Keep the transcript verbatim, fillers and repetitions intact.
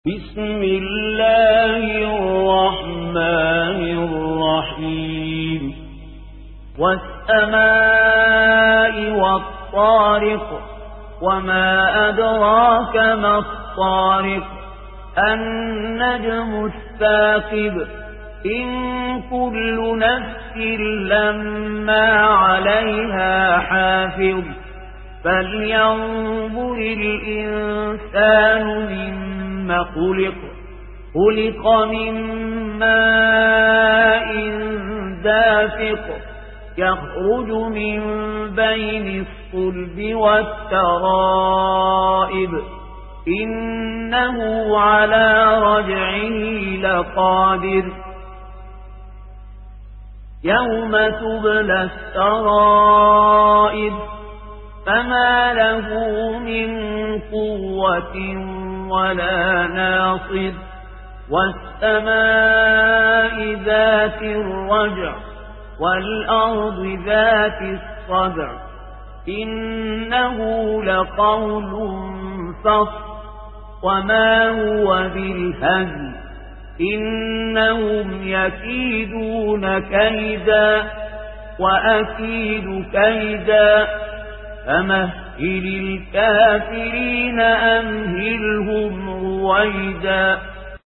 بسم الله الرحمن الرحيم والسماء والطارق وما أدراك ما الطارق النجم الثاقب إن كل نفس لما عليها حافظ فلينظر الإنسان مما خلق خلق من ماء دافق يخرج من بين الصلب والترائب إنه على رجعه لقادر يوم تبلى السرائر فما له من قوة ولا ناصر والسماء ذات الرجع والأرض ذات الصدع إنه لقول فصل وما هو بالهزل إنهم يكيدون كيدا وأكيد كيدا فمهل الكافرين أمهلهم رويدا